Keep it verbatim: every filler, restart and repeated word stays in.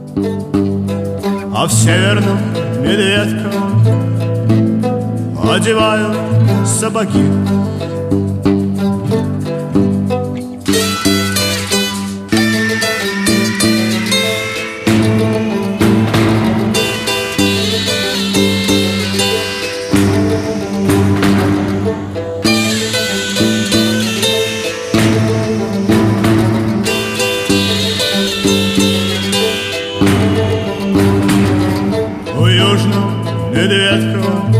А в северном медведкам одевают сапоги. У южного медведка